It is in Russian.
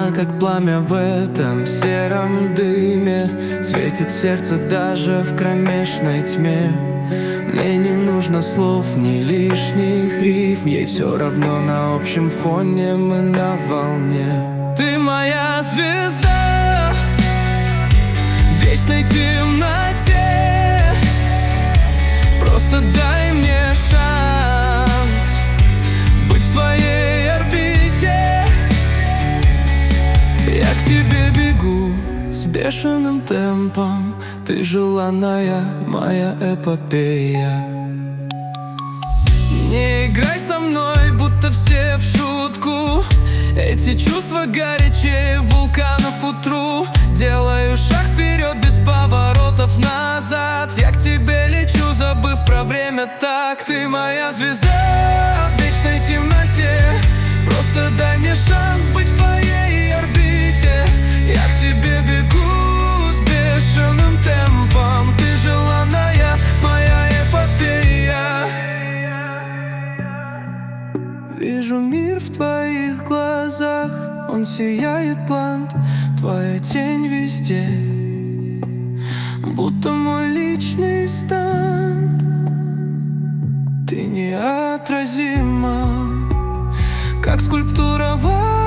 Словно как пламя в этом сером дыме, светит сердце даже в кромешной тьме. Мне не нужно слов, ни лишних рифм, ей все равно, на общем фоне мы на волне. Ты моя звезда в вечной темноте, просто дай мне шанс быть в твоей орбите. Я к тебе бегу с бешеным темпом, ты желанная моя эпопея. Не играй со мной, будто все в шутку. Эти чувства горячее вулканов утру. Делаю шаг вперед без поворотов назад. Я к тебе лечу, забыв про время так. Ты моя звезда в вечной темноте, просто дай мне шанс быть в твоей орбите. Я к тебе бегу с бешеным темпом, ты желанная моя эпопея. Вижу мир в твоих глазах, он сияет блант, твоя тень везде, будто мой личный станд. Ты неотразима, как скульптура в